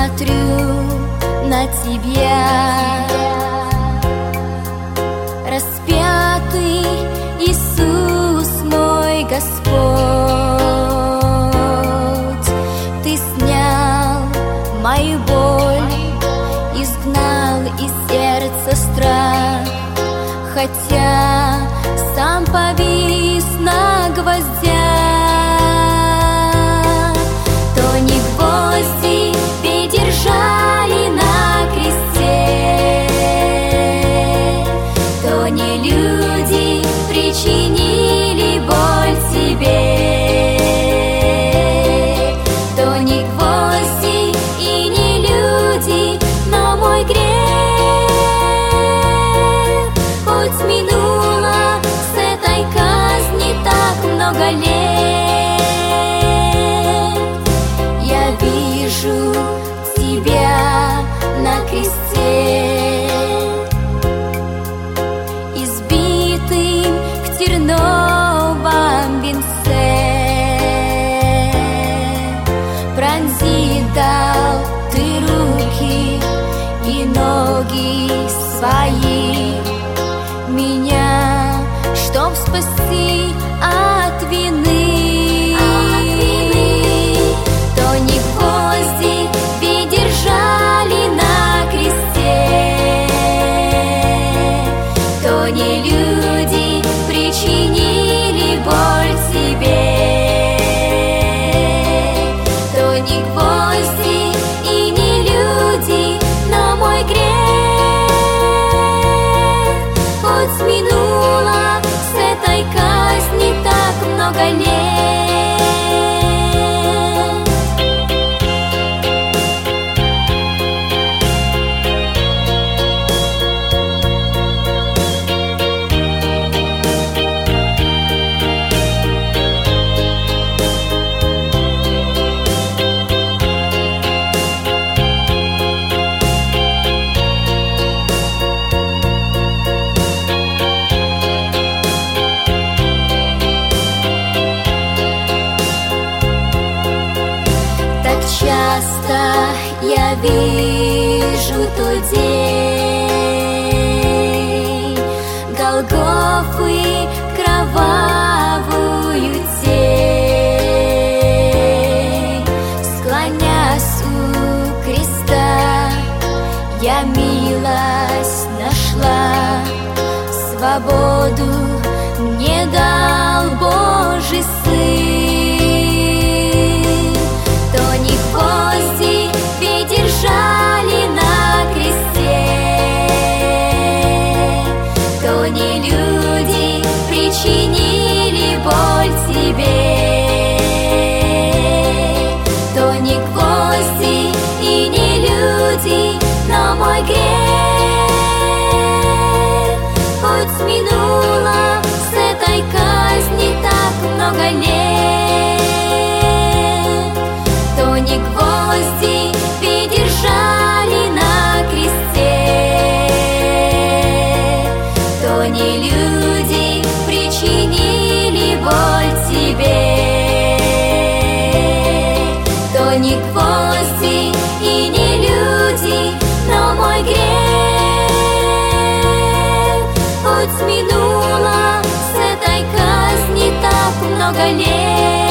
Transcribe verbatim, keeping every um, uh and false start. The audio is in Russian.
смотрю на Тебя, распятый Иисус мой Господь. Ты снял мою боль, изгнал из сердца страх, хотя сам повис на гвоздях. То не гвозди придержали на кресте, то не люди причинили боль тебе, то не гвозди и не люди, но мой грех. Хоть минуло с этой казни так много лет, я вижу Тебя на кресте, избитым в терновом венце. Пронзить дал Ты руки и ноги свои, меня, чтоб спасти от вины. От вины. То не гвозди придержали на кресте, то не люди причинили боль тебе, то не гвозди и не люди, но мой грех. Хоть минуло с этой казни так много лет. Часто я вижу тот день Голгофы, кровавую тень. Склонясь у креста, я милость нашла, свободу мне дал Божий Сын. То не гвозди придержали на кресте, то не люди причинили боль тебе, то не гвозди и не люди, но мой грех. Хоть минуло с этой казни так много лет, то не гвозди придержали на кресте, то не люди причинили боль тебе, то не гвозди и не люди, но мой грех. Хоть минуло с этой казни так много лет,